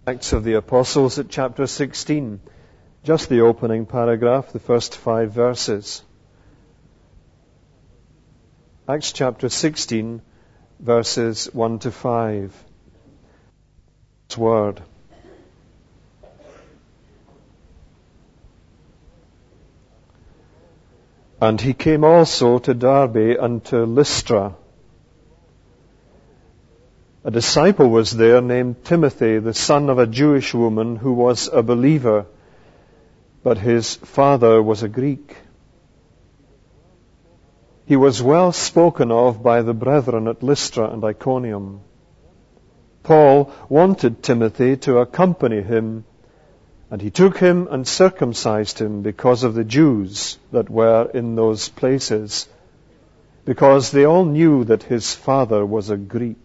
Acts of the Apostles at chapter 16. Just the opening paragraph, the first 5 verses. Acts chapter 16, verses 1 to 5. God's Word. And he came also to Derbe and to Lystra. A disciple was there named Timothy, the son of a Jewish woman who was a believer, but his father was a Greek. He was well spoken of by the brethren at Lystra and Iconium. Paul wanted Timothy to accompany him, and he took him and circumcised him because of the Jews that were in those places, because they all knew that his father was a Greek.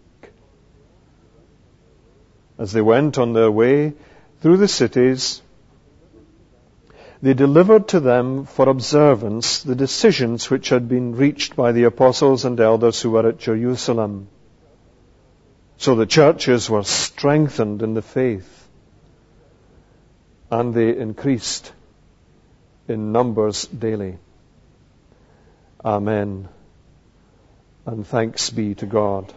As they went on their way through the cities, they delivered to them for observance the decisions which had been reached by the apostles and elders who were at Jerusalem. So the churches were strengthened in the faith, and they increased in numbers daily. Amen. And thanks be to God.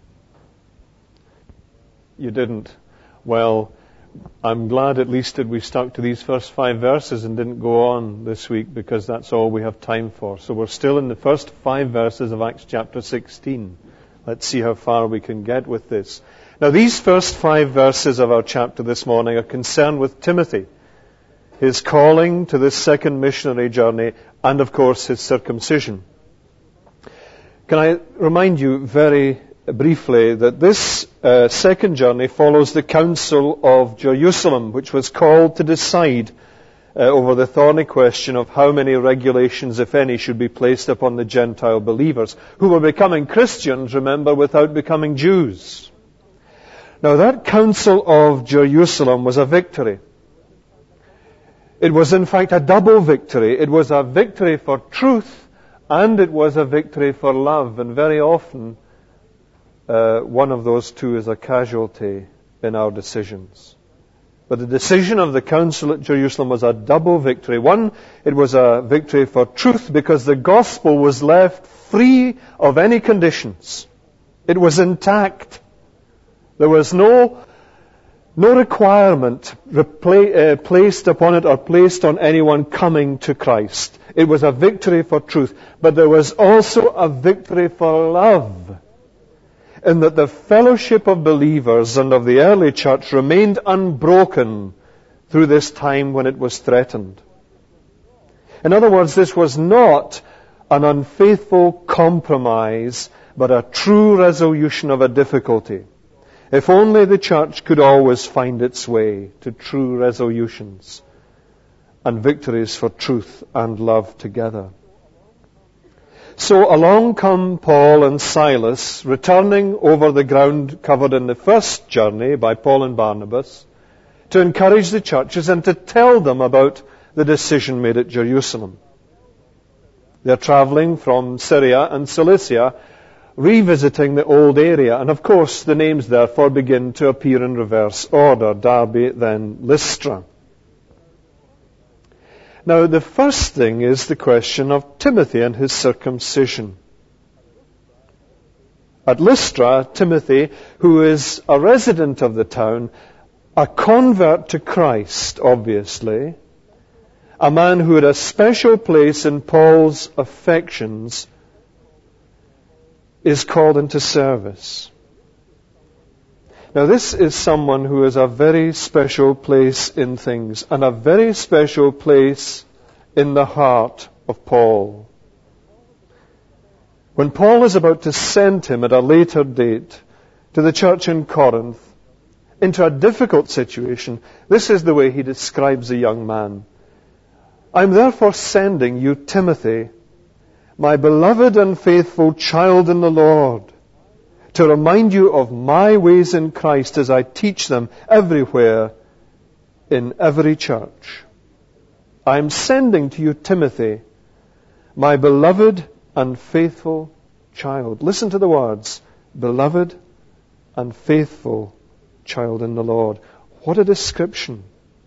You didn't. Well, I'm glad at least that we stuck to these first 5 verses and didn't go on this week, because that's all we have time for. So we're still in the first 5 verses of Acts chapter 16. Let's see how far we can get with this. Now, these first 5 verses of our chapter this morning are concerned with Timothy, his calling to this second missionary journey, and of course his circumcision. Can I remind you very briefly that this second journey follows the Council of Jerusalem, which was called to decide over the thorny question of how many regulations, if any, should be placed upon the Gentile believers, who were becoming Christians, remember, without becoming Jews. Now, that Council of Jerusalem was a victory. It was, in fact, a double victory. It was a victory for truth, and it was a victory for love, and very often one of those two is a casualty in our decisions. But the decision of the Council at Jerusalem was a double victory. One, it was a victory for truth because the gospel was left free of any conditions. It was intact. There was no requirement placed upon it or placed on anyone coming to Christ. It was a victory for truth. But there was also a victory for love, in that the fellowship of believers and of the early church remained unbroken through this time when it was threatened. In other words, this was not an unfaithful compromise, but a true resolution of a difficulty. If only the church could always find its way to true resolutions and victories for truth and love together. So along come Paul and Silas, returning over the ground covered in the first journey by Paul and Barnabas, to encourage the churches and to tell them about the decision made at Jerusalem. They're traveling from Syria and Cilicia, revisiting the old area, and of course the names therefore begin to appear in reverse order: Derbe, then Lystra. Now, the first thing is the question of Timothy and his circumcision. At Lystra, Timothy, who is a resident of the town, a convert to Christ, obviously, a man who had a special place in Paul's affections, is called into service. Now, this is someone who has a very special place in things, and a very special place in the heart of Paul. When Paul is about to send him at a later date to the church in Corinth into a difficult situation, this is the way he describes the young man. I'm therefore sending you Timothy, my beloved and faithful child in the Lord, to remind you of my ways in Christ as I teach them everywhere in every church. I am sending to you Timothy, my beloved and faithful child. Listen to the words, beloved and faithful child in the Lord. What a description.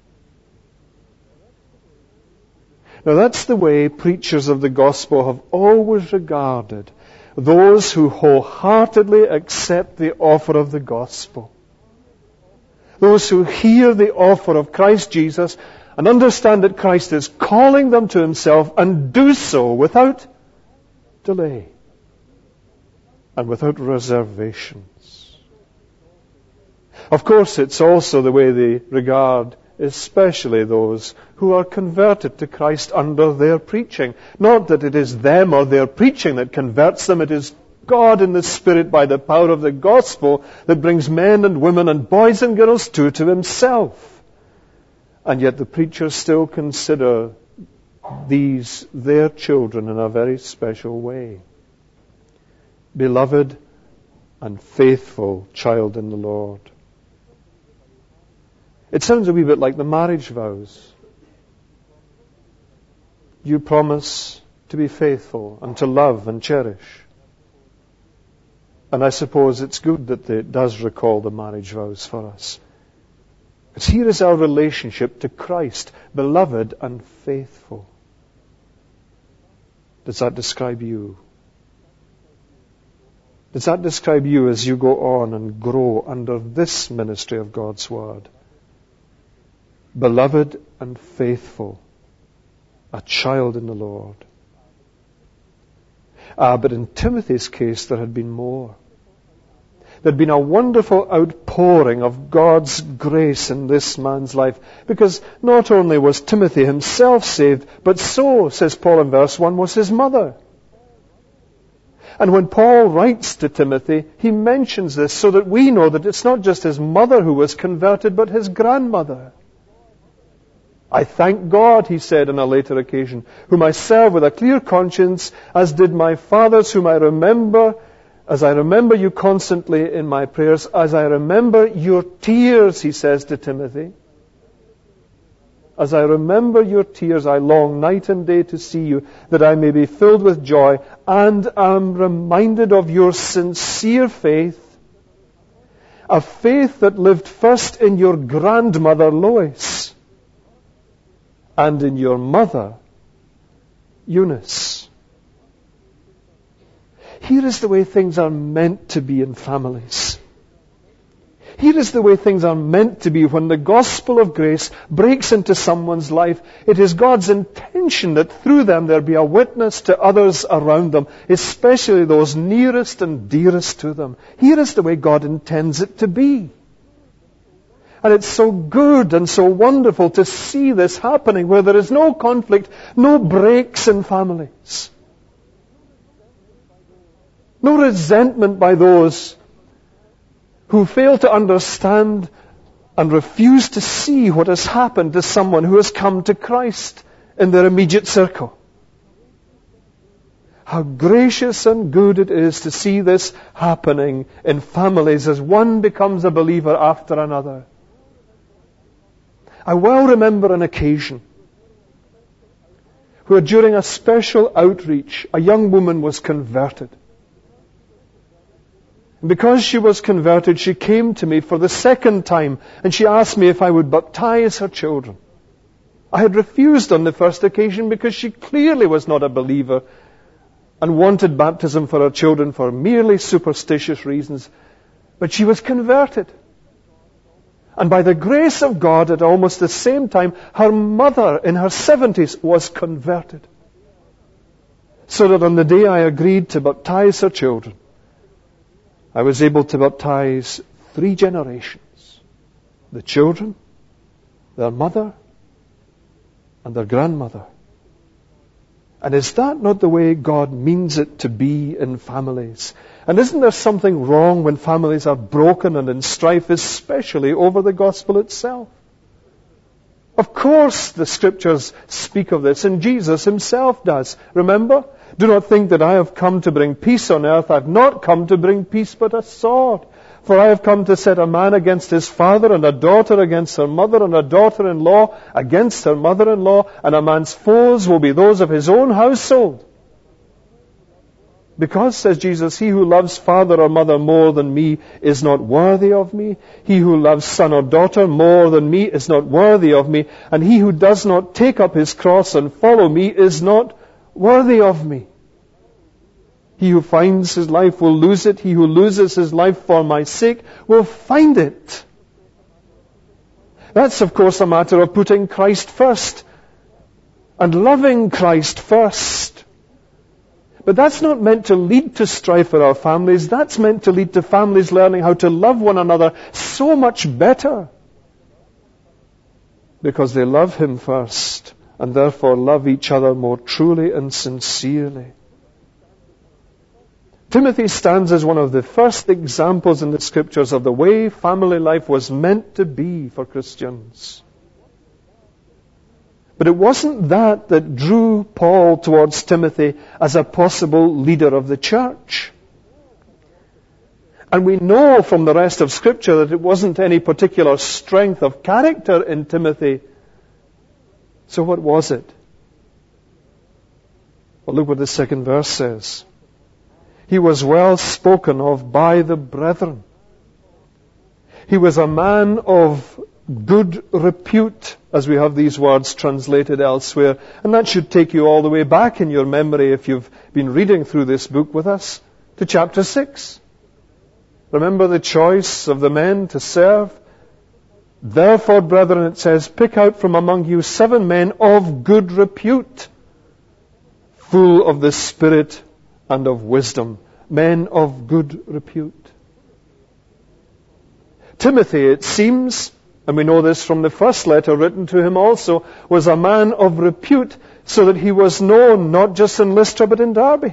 Now that's the way preachers of the gospel have always regarded those who wholeheartedly accept the offer of the gospel. Those who hear the offer of Christ Jesus and understand that Christ is calling them to Himself and do so without delay and without reservations. Of course, it's also the way they regard especially those who are converted to Christ under their preaching. Not that it is them or their preaching that converts them, it is God in the Spirit by the power of the gospel that brings men and women and boys and girls to Himself. And yet the preachers still consider these their children in a very special way. Beloved and faithful child in the Lord. It sounds a wee bit like the marriage vows. You promise to be faithful and to love and cherish. And I suppose it's good that it does recall the marriage vows for us. Because here is our relationship to Christ, beloved and faithful. Does that describe you? Does that describe you as you go on and grow under this ministry of God's Word? Beloved and faithful, a child in the Lord. But in Timothy's case, there had been more. There had been a wonderful outpouring of God's grace in this man's life, because not only was Timothy himself saved, but so, says Paul in verse 1, was his mother. And when Paul writes to Timothy, he mentions this so that we know that it's not just his mother who was converted, but his grandmother. I thank God, he said on a later occasion, whom I serve with a clear conscience, as did my fathers whom I remember, as I remember you constantly in my prayers, as I remember your tears, he says to Timothy. As I remember your tears, I long night and day to see you, that I may be filled with joy, and am reminded of your sincere faith, a faith that lived first in your grandmother Lois, and in your mother, Eunice. Here is the way things are meant to be in families. Here is the way things are meant to be when the gospel of grace breaks into someone's life. It is God's intention that through them there be a witness to others around them, especially those nearest and dearest to them. Here is the way God intends it to be. And it's so good and so wonderful to see this happening where there is no conflict, no breaks in families. No resentment by those who fail to understand and refuse to see what has happened to someone who has come to Christ in their immediate circle. How gracious and good it is to see this happening in families as one becomes a believer after another. I well remember an occasion where during a special outreach, a young woman was converted. And because she was converted, she came to me for the second time and she asked me if I would baptize her children. I had refused on the first occasion because she clearly was not a believer and wanted baptism for her children for merely superstitious reasons. But she was converted. And by the grace of God, at almost the same time, her mother in her 70s was converted. So that on the day I agreed to baptize her children, I was able to baptize 3 generations. The children, their mother, and their grandmother. And is that not the way God means it to be in families? And isn't there something wrong when families are broken and in strife, especially over the gospel itself? Of course the Scriptures speak of this, and Jesus Himself does. Remember? Do not think that I have come to bring peace on earth. I have not come to bring peace but a sword. For I have come to set a man against his father, and a daughter against her mother, and a daughter-in-law against her mother-in-law, and a man's foes will be those of his own household. Because, says Jesus, he who loves father or mother more than me is not worthy of me. He who loves son or daughter more than me is not worthy of me. And he who does not take up his cross and follow me is not worthy of me. He who finds his life will lose it. He who loses his life for my sake will find it. That's, of course, a matter of putting Christ first and loving Christ first. But that's not meant to lead to strife for our families. That's meant to lead to families learning how to love one another so much better. Because they love Him first and therefore love each other more truly and sincerely. Timothy stands as one of the first examples in the Scriptures of the way family life was meant to be for Christians. But it wasn't that drew Paul towards Timothy as a possible leader of the church. And we know from the rest of Scripture that it wasn't any particular strength of character in Timothy. So what was it? Well, look what the second verse says. He was well spoken of by the brethren. He was a man of good repute, as we have these words translated elsewhere. And that should take you all the way back in your memory, if you've been reading through this book with us, to chapter 6. Remember the choice of the men to serve? Therefore, brethren, it says, pick out from among you 7 men of good repute, full of the Spirit and of wisdom. Men of good repute. Timothy, it seems, and we know this from the first letter written to him also, was a man of repute, so that he was known not just in Lystra but in Derbe.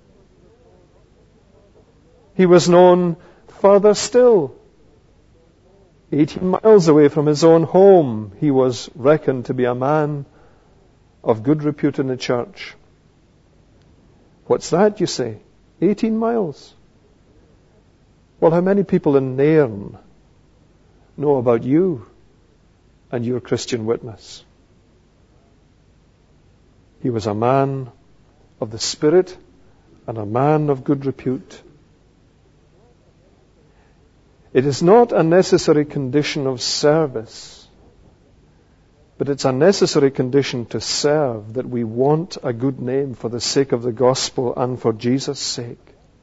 He was known further still. 18 miles away from his own home, he was reckoned to be a man of good repute in the church. What's that, you say? 18 miles. Well, how many people in Nairn know about you and your Christian witness? He was a man of the Spirit and a man of good repute. It is not a necessary condition of service, but it's a necessary condition to serve, that we want a good name for the sake of the gospel and for Jesus' sake.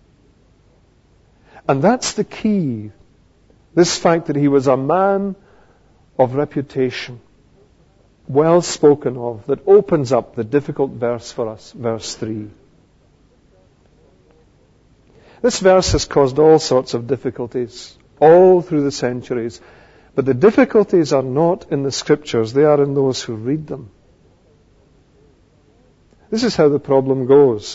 And that's the key. This fact that he was a man of reputation, well spoken of, that opens up the difficult verse for us, verse 3. This verse has caused all sorts of difficulties all through the centuries. But the difficulties are not in the Scriptures, they are in those who read them. This is how the problem goes.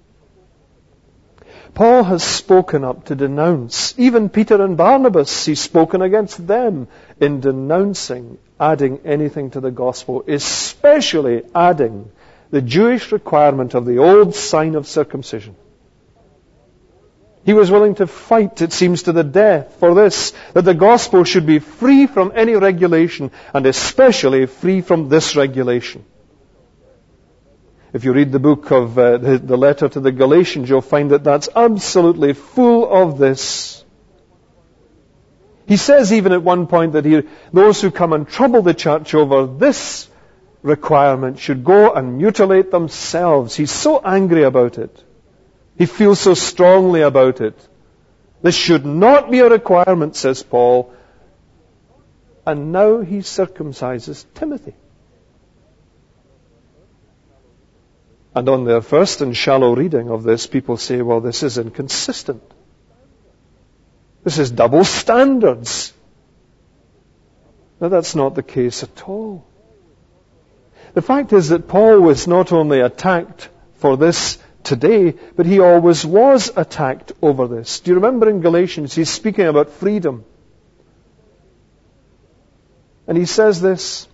Paul has spoken up to denounce. Even Peter and Barnabas, he's spoken against them in denouncing adding anything to the gospel, especially adding the Jewish requirement of the old sign of circumcision. He was willing to fight, it seems, to the death for this, that the gospel should be free from any regulation, and especially free from this regulation. If you read the book of the letter to the Galatians, you'll find that that's absolutely full of this. He says even at one point that those who come and trouble the church over this requirement should go and mutilate themselves. He's so angry about it. He feels so strongly about it. This should not be a requirement, says Paul. And now he circumcises Timothy. And on their first and shallow reading of this, people say, well, this is inconsistent. This is double standards. Now, that's not the case at all. The fact is that Paul was not only attacked for this today, but he always was attacked over this. Do you remember in Galatians, he's speaking about freedom. And he says this,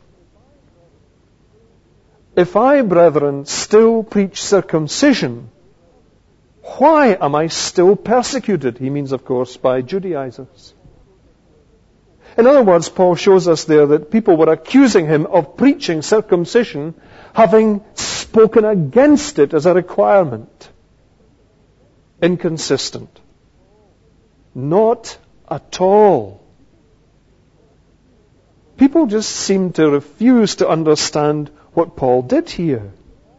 if I, brethren, still preach circumcision, why am I still persecuted? He means, of course, by Judaizers. In other words, Paul shows us there that people were accusing him of preaching circumcision, having spoken against it as a requirement. inconsistent. Not at all. People just seem to refuse to understand what Paul did here.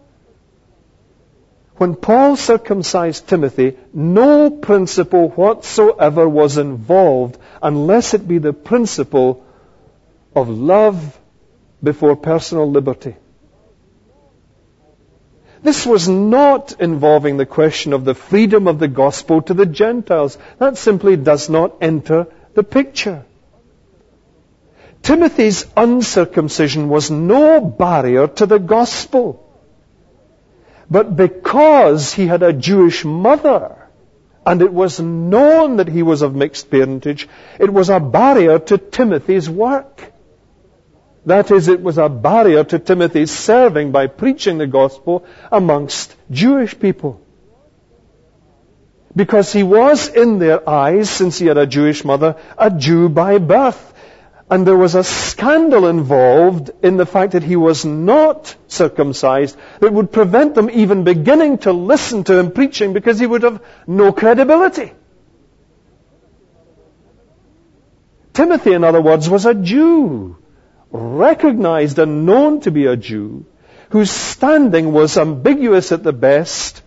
When Paul circumcised Timothy, no principle whatsoever was involved unless it be the principle of love before personal liberty. This was not involving the question of the freedom of the gospel to the Gentiles. That simply does not enter the picture. Timothy's uncircumcision was no barrier to the gospel. But because he had a Jewish mother, and it was known that he was of mixed parentage, it was a barrier to Timothy's work. That is, it was a barrier to Timothy's serving by preaching the gospel amongst Jewish people. Because he was in their eyes, since he had a Jewish mother, a Jew by birth. And there was a scandal involved in the fact that he was not circumcised that would prevent them even beginning to listen to him preaching because he would have no credibility. Timothy, in other words, was a Jew, recognized and known to be a Jew, whose standing was ambiguous at the best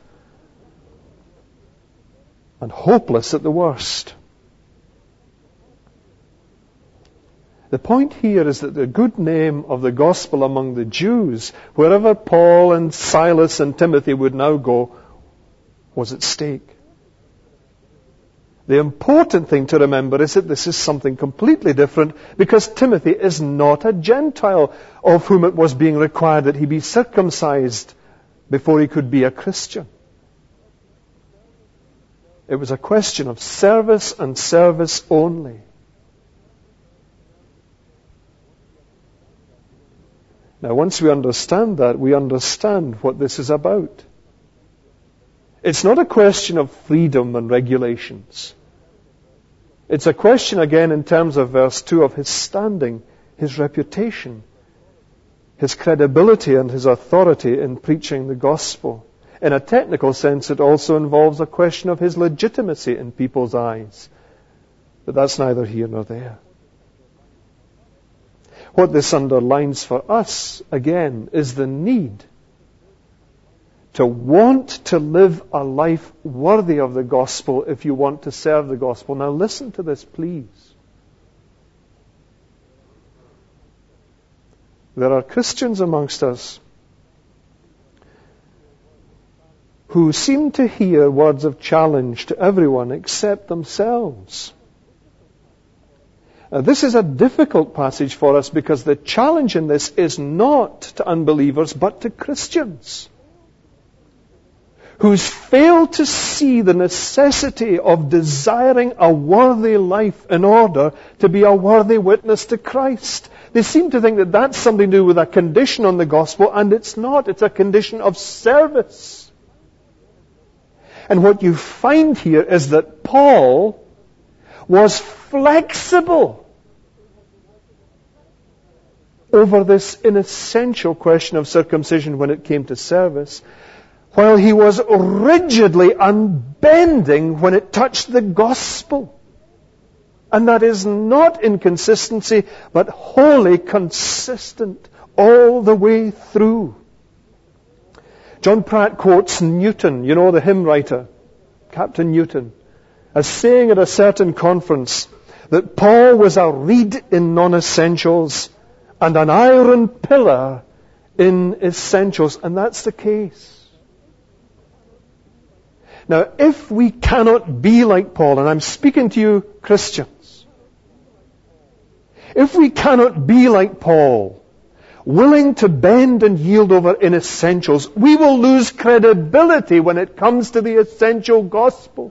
and hopeless at the worst. The point here is that the good name of the gospel among the Jews, wherever Paul and Silas and Timothy would now go, was at stake. The important thing to remember is that this is something completely different because Timothy is not a Gentile of whom it was being required that he be circumcised before he could be a Christian. It was a question of service and service only. Now, once we understand that, we understand what this is about. It's not a question of freedom and regulations. It's a question, again, in terms of verse 2, of his standing, his reputation, his credibility and his authority in preaching the gospel. In a technical sense, it also involves a question of his legitimacy in people's eyes. But that's neither here nor there. What this underlines for us, again, is the need to want to live a life worthy of the gospel if you want to serve the gospel. Now listen to this, please. There are Christians amongst us who seem to hear words of challenge to everyone except themselves. Now, this is a difficult passage for us because the challenge in this is not to unbelievers but to Christians who's failed to see the necessity of desiring a worthy life in order to be a worthy witness to Christ. They seem to think that that's something to do with a condition on the gospel, and it's not. It's a condition of service. And what you find here is that Paul was flexible over this inessential question of circumcision when it came to service, while he was rigidly unbending when it touched the gospel. And that is not inconsistency, but wholly consistent all the way through. John Pratt quotes Newton, you know, the hymn writer, Captain Newton, as saying at a certain conference that Paul was a reed in non-essentials and an iron pillar in essentials. And that's the case. Now, if we cannot be like Paul, and I'm speaking to you Christians, if we cannot be like Paul, willing to bend and yield over in essentials, we will lose credibility when it comes to the essential gospel.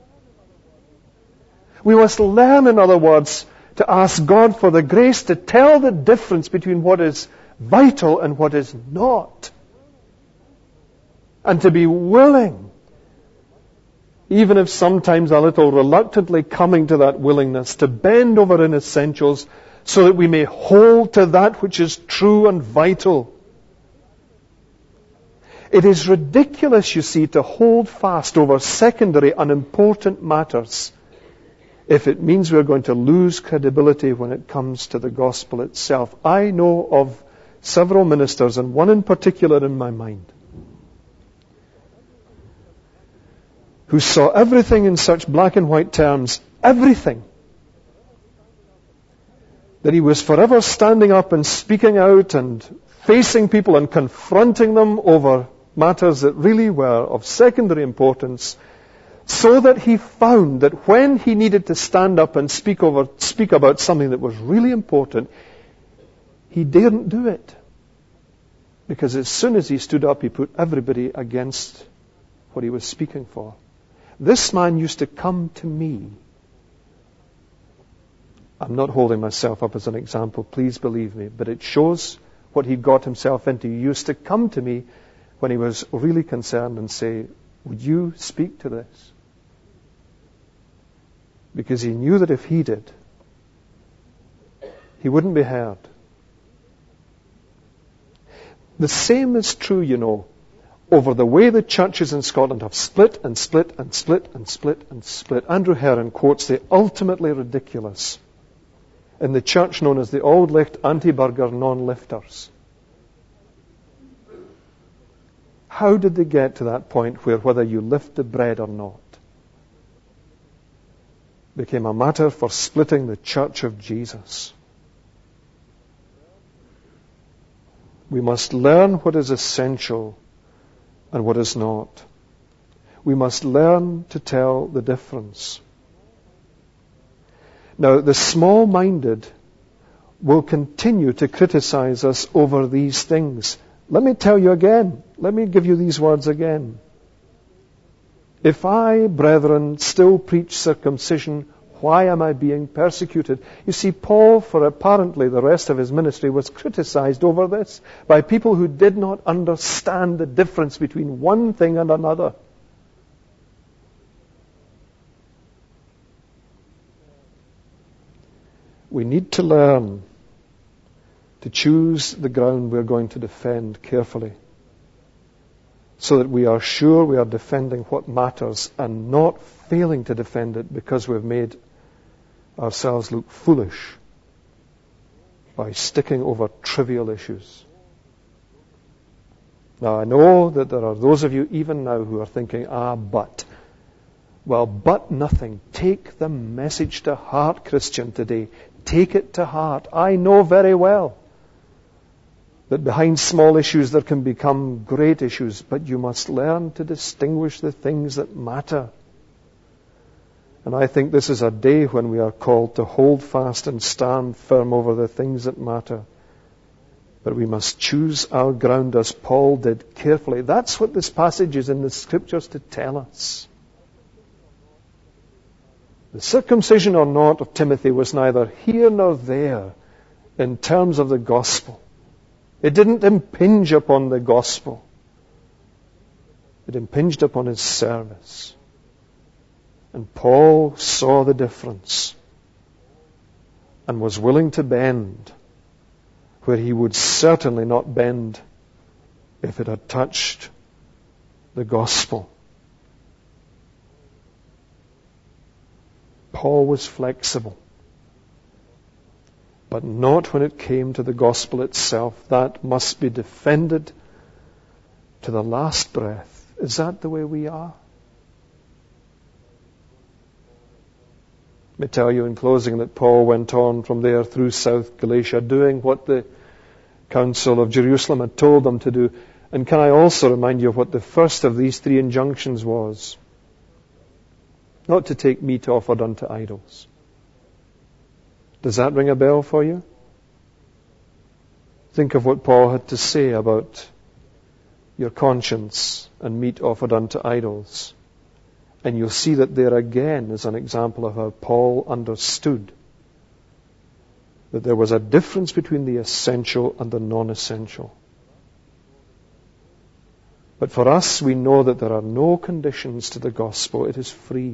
We must learn, in other words, to ask God for the grace to tell the difference between what is vital and what is not. And to be willing, even if sometimes a little reluctantly coming to that willingness, to bend over in essentials so that we may hold to that which is true and vital. It is ridiculous, you see, to hold fast over secondary, unimportant matters if it means we're going to lose credibility when it comes to the gospel itself. I know of several ministers, and one in particular in my mind, who saw everything in such black and white terms, everything, that he was forever standing up and speaking out and facing people and confronting them over matters that really were of secondary importance, so that he found that when he needed to stand up and speak about something that was really important, he daren't do it. Because as soon as he stood up, he put everybody against what he was speaking for. This man used to come to me. I'm not holding myself up as an example, please believe me, but it shows what he got himself into. He used to come to me when he was really concerned and say, would you speak to this? Because he knew that if he did, he wouldn't be heard. The same is true, you know, over the way the churches in Scotland have split and split and split and split and split. Andrew Heron quotes the ultimately ridiculous in the church known as the Auld Licht Anti-Burger Non-Lifters. How did they get to that point where whether you lift the bread or not became a matter for splitting the church of Jesus? We must learn what is essential and what is not. We must learn to tell the difference. Now, the small-minded will continue to criticize us over these things. Let me tell you again. Let me give you these words again. If I, brethren, still preach circumcision, why am I being persecuted? You see, Paul, for apparently the rest of his ministry, was criticized over this by people who did not understand the difference between one thing and another. We need to learn to choose the ground we're going to defend carefully, so that we are sure we are defending what matters and not failing to defend it because we've made ourselves look foolish by sticking over trivial issues. Now, I know that there are those of you even now who are thinking, but. Well, but nothing. Take the message to heart, Christian, today. Take it to heart. I know very well that behind small issues there can become great issues, but you must learn to distinguish the things that matter. And I think this is a day when we are called to hold fast and stand firm over the things that matter. But we must choose our ground as Paul did carefully. That's what this passage is in the Scriptures to tell us. The circumcision or not of Timothy was neither here nor there in terms of the gospel. It didn't impinge upon the gospel. It impinged upon his service. And Paul saw the difference and was willing to bend where he would certainly not bend if it had touched the gospel. Paul was flexible, but not when it came to the gospel itself. That must be defended to the last breath. Is that the way we are? Let me tell you in closing that Paul went on from there through South Galatia, doing what the Council of Jerusalem had told them to do. And can I also remind you of what the first of these three injunctions was? Not to take meat offered unto idols. Does that ring a bell for you? Think of what Paul had to say about your conscience and meat offered unto idols. And you'll see that there again is an example of how Paul understood that there was a difference between the essential and the non-essential. But for us, we know that there are no conditions to the gospel. It is free.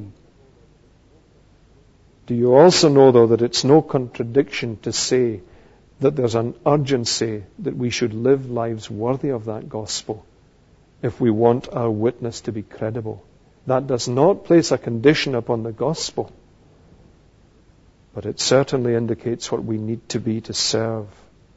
Do you also know, though, that it's no contradiction to say that there's an urgency that we should live lives worthy of that gospel if we want our witness to be credible. That does not place a condition upon the gospel, but it certainly indicates what we need to be to serve.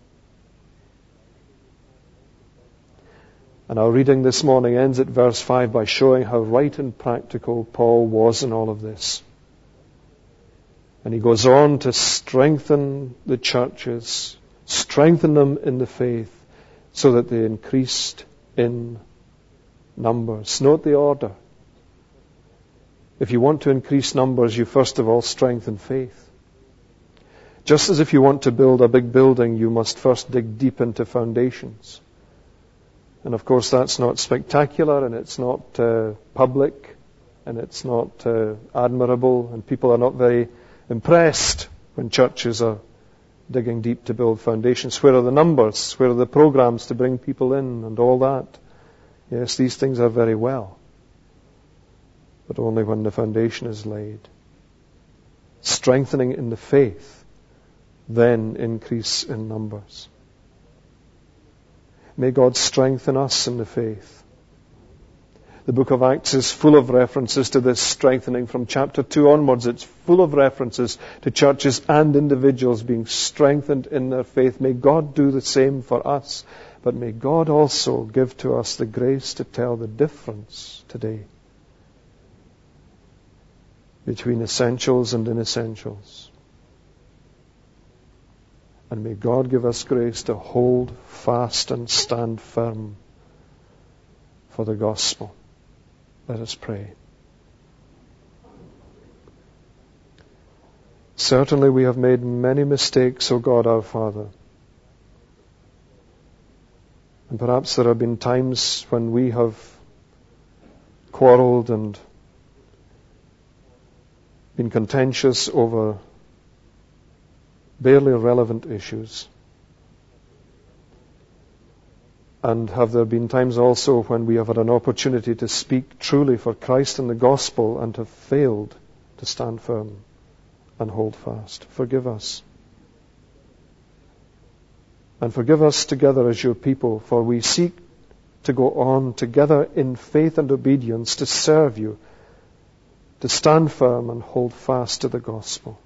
And our reading this morning ends at verse 5 by showing how right and practical Paul was in all of this. And he goes on to strengthen the churches, strengthen them in the faith, so that they increased in numbers. Note the order. If you want to increase numbers, you first of all strengthen faith. Just as if you want to build a big building, you must first dig deep into foundations. And of course that's not spectacular, and it's not public, and it's not admirable, and people are not very impressed when churches are digging deep to build foundations. Where are the numbers? Where are the programs to bring people in and all that? Yes, these things are very well, but only when the foundation is laid. Strengthening in the faith, then increase in numbers. May God strengthen us in the faith. The book of Acts is full of references to this strengthening. From chapter 2 onwards, it's full of references to churches and individuals being strengthened in their faith. May God do the same for us, but may God also give to us the grace to tell the difference today between essentials and inessentials. And may God give us grace to hold fast and stand firm for the gospel. Let us pray. Certainly we have made many mistakes, O God our Father. And perhaps there have been times when we have quarreled and been contentious over barely relevant issues. And have there been times also when we have had an opportunity to speak truly for Christ and the gospel and have failed to stand firm and hold fast? Forgive us. And forgive us together as your people, for we seek to go on together in faith and obedience to serve you, to stand firm and hold fast to the gospel.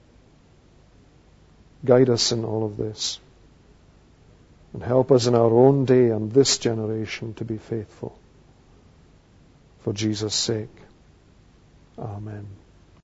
Guide us in all of this. And help us in our own day and this generation to be faithful. For Jesus' sake. Amen.